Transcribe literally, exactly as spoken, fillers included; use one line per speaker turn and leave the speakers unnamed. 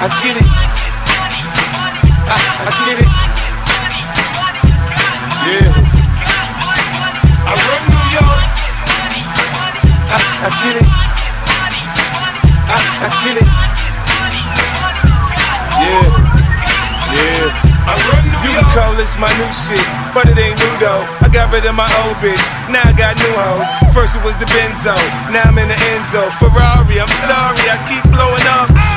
I get it. I, I get it. Yeah. I run New York. I, I get it. I, I get it. Yeah. Yeah. I run New York. You can call this my new shit, but it ain't new though. I got rid of my old bitch, now I got new hoes. First it was the Benzo, now I'm in the Enzo. Ferrari, I'm sorry, I keep blowing up.